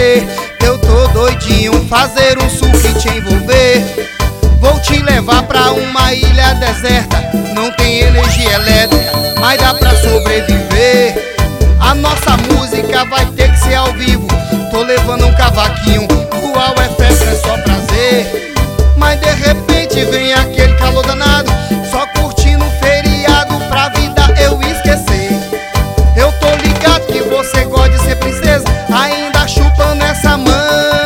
conhecer. Eu tô doidinho, fazer um sul e te envolver. Vou te levar pra uma ilha deserta. Não tem energia elétrica, mas dá pra sobreviver. A nossa música vai ter que ser ao vivo. Tô levando um cavaquinho, Luau é festa, é só prazer. Mas de repente vem aquele calor danado, só curtindo um feriado pra vida eu esquecer. Eu tô ligado que você gosta de ser princesa, ainda chupando essa manga.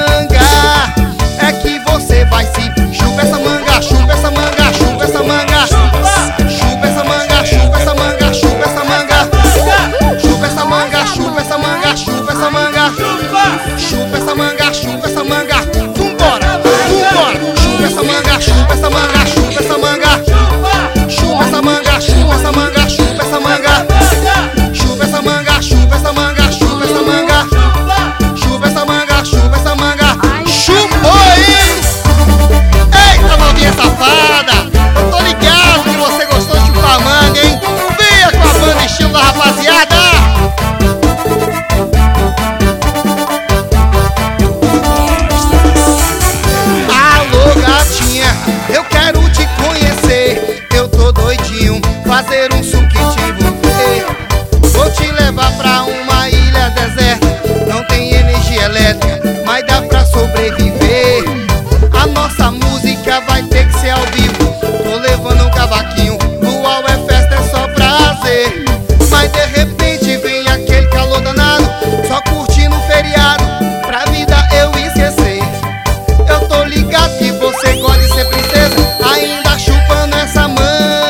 É que você vai se chupa essa manga, chupa essa manga, chupa essa manga. Chupa essa manga, chupa essa manga, chupa essa manga. Chupa essa manga, chupa essa manga, chupa essa manga. Chupa essa manga, chupa essa manga. Vambora, vambora. Chupa essa manga, chupa essa manga, chupa essa manga. Chupa essa manga, chupa essa manga, chupa essa manga. Chupa essa manga, chupa essa manga, chupa essa manga. Chupa essa manga, chupa essa manga. Chupou, hein? Eita, novinha safada! Eu tô ligado que você gostou de chupar manga, hein? Venha com a banda estilo da rapaziada! Alô, gatinha, eu quero te conhecer. Eu tô doidinho, fazer um suco e te envolver. Vou te levar pra uma ilha deserta. Não tem energia elétrica, mas dá pra sobreviver. A nossa música vai ter que ser ao vivo. Tô levando um cavaquinho, Luau é festa, é só prazer. Mas de repente vem aquele calor danado, só curtindo um feriado pra vida eu esquecer. Eu tô ligado que você gosta de ser princesa, ainda chupando essa manga.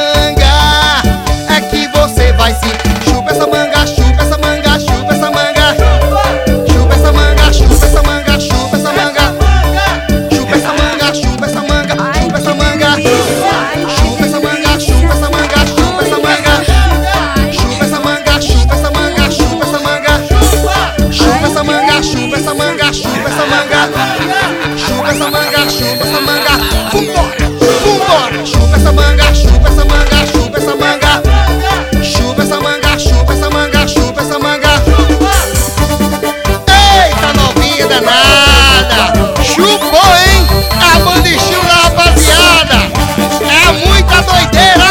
É que você vai se chupa essa manga, chupa essa manga, chupa essa manga. Chupa essa manga, chupa essa manga, chupa essa manga. Chupa essa manga, chupa essa manga, chupa essa manga. Chupa essa manga, chupa essa manga, chupa essa manga. Chupa essa manga, chupa essa manga, chupa essa manga. Chupa essa manga, chupa essa manga, chupa essa manga. Chupa essa manga, chupa essa manga. Vambora, vambora. Chupa essa manga, chupa essa manga, chupa essa manga. Chupa essa manga, chupa essa manga, chupa essa manga. Eita, novinha danada! Chupou, hein? A banda estilo da rapaziada! É muita doideira!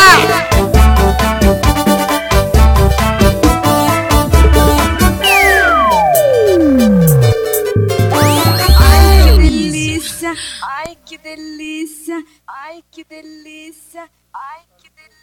Ai que delícia, ai que delícia, ai que delícia.